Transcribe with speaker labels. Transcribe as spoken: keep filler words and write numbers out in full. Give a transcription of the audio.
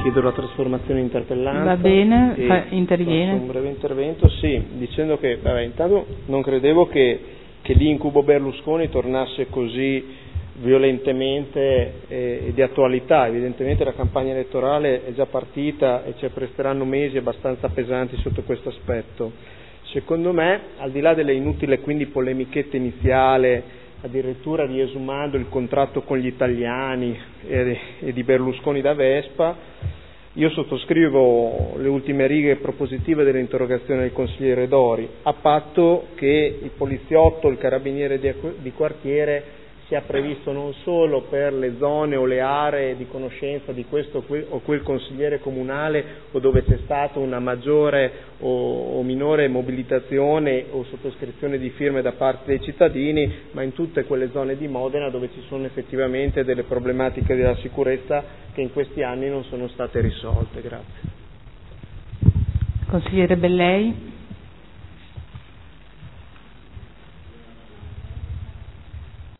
Speaker 1: chiedo la trasformazione in interpellanza.
Speaker 2: Va bene, fa, interviene.
Speaker 1: Faccio un breve intervento, sì, dicendo che, vabbè, intanto non credevo che, che l'incubo Berlusconi tornasse così violentemente e, e di attualità. Evidentemente la campagna elettorale è già partita e ci appresteranno mesi abbastanza pesanti sotto questo aspetto. Secondo me, al di là delle inutili quindi polemichette iniziale, addirittura riesumando il contratto con gli italiani e, e di Berlusconi da Vespa, io sottoscrivo le ultime righe propositive dell'interrogazione del consigliere Dori, a patto che il poliziotto, il carabiniere di, di quartiere sia previsto non solo per le zone o le aree di conoscenza di questo o quel consigliere comunale o dove c'è stata una maggiore o, o minore mobilitazione o sottoscrizione di firme da parte dei cittadini, ma in tutte quelle zone di Modena dove ci sono effettivamente delle problematiche della sicurezza che in questi anni non sono state risolte. Grazie.
Speaker 2: Consigliere Bellei.